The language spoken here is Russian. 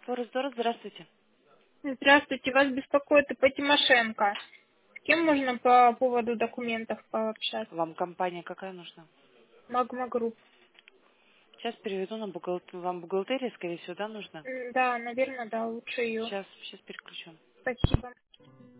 Форестор, здравствуйте. Здравствуйте, вас беспокоит ИП Тимошенко. С кем можно по поводу документов пообщаться? Вам компания какая нужна? Магма Групп. Сейчас переведу на Вам бухгалтерия, скорее всего, да, нужна? Да, наверное, да, лучше ее. Сейчас переключу. Спасибо.